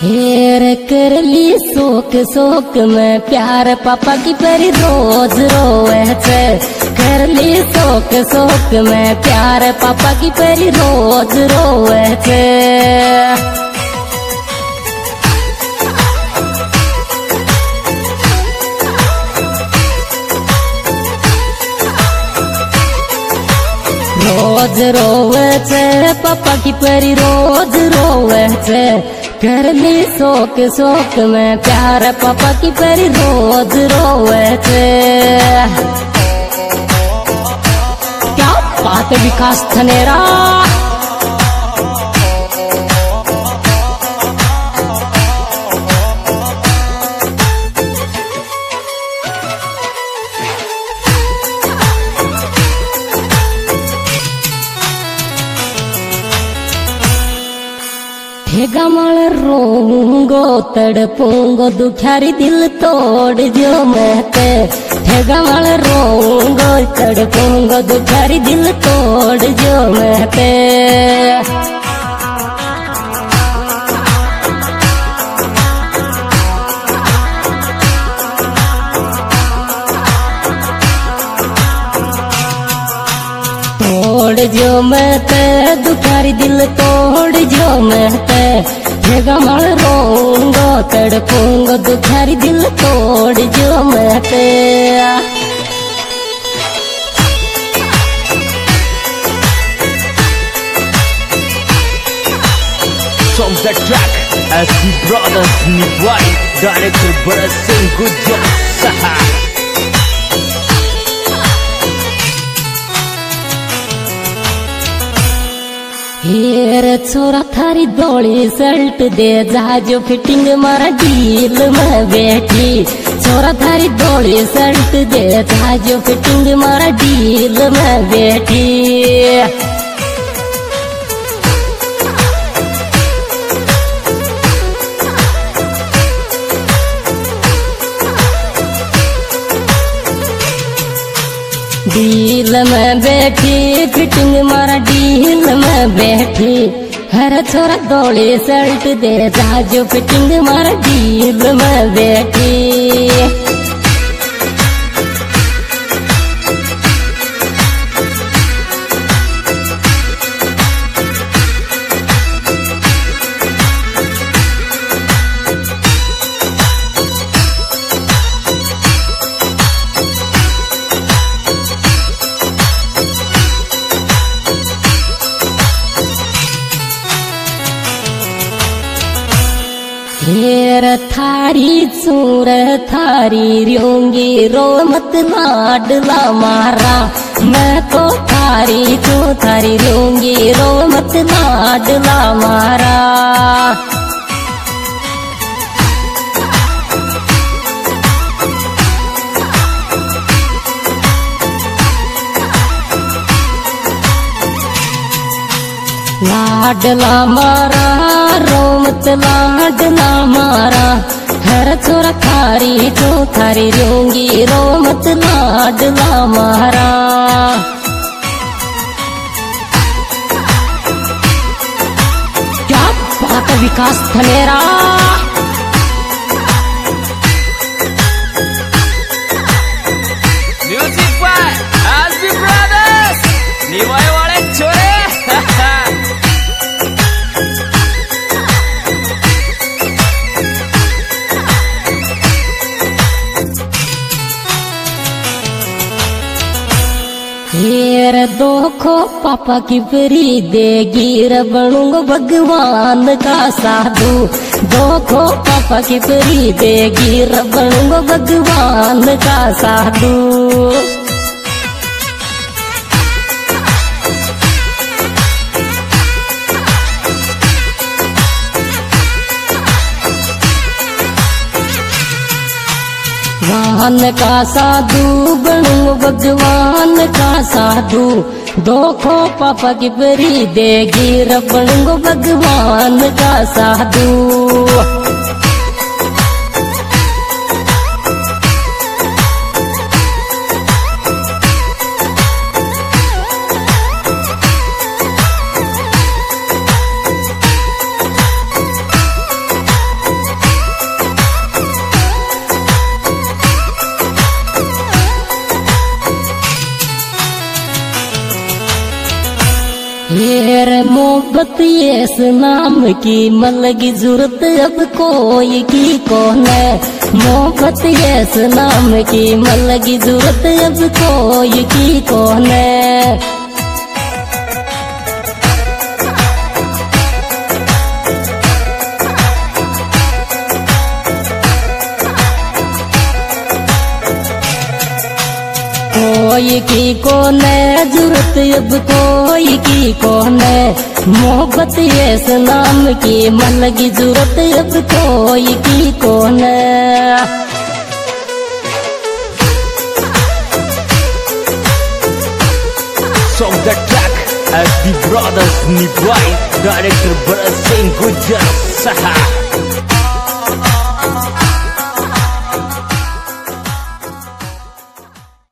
हेर कर ली शोक शोक में प्यार पापा की परी रोज रोए छे। कर ली शोक शोक में प्यार पापा की परी रोज रोए छे। रोज रोवे छे पापा की परी रोज रोवे छे। कर ली शोक शोक में प्यार पापा की परी रोज रोवे छे। क्या बात विकास थनेरा। गमल रोऊंगो तड़पूंगो दुखारी दिल तोड़ जो महते। गमल रोऊंगो तड़पूंगो दुखारी दिल तोड़ जो महते। तोड़ जो महते दुखारी दिल तोड़ जो महते। गमल रोऊंगो तड़पूंगो दुखारी दिल तोड़ जो महते। From the track SB Brothers Nibwai Director Bharat Singh Gujjar Saha। हेर छोरा थारी दौड़ी शर्ट दे जा जो फिटिंग मारा डील में बैठी। छोरा थारी दौड़ी शर्ट दे जा जो फिटिंग मारा डील में बैठी। डील में बैठी फिटिंग मारा डील में बैठी। हर छोरा दौड़ी शर्ट दे जा जो फिटिंग मारा डील में बैठी। हेर थारी चूर थारी रियोंगी रो मत लाडला मारा। मैं तो थारी तू थारी रियोंगी रो मत लाडला मारा। लाडला मारा रोमत लाडला मारा। हर छोरा थारी तो थारी रोंगी रोमत लाडला मारा। क्या बात Vikas Thanera. Music by SB Brothers Niwai वाले छोरे। हेर दोखो पापा की परी देगी बनूंगा भगवान का साधु। दोखो पापा की परी देगी बनूंगा भगवान का साधु। भगवान का साधु बनूं भगवान का साधु। दोखो पापा की परी देगी बनूंगा भगवान का साधु। मोहब्बत ये इस नाम की मलगी जरूरत अब कोई की कौन है। मोहब्बत ये इस नाम की मलगी जरूरत अब कोई की कौन है। कोई की कौन है जरूरत अब कोई की कौन है। मोहब्बत इस नाम की मन की जरूरत अब कोई की कौन है। Song the track as the brothers Nibwai, director Bharat Singh Gujjar Saha.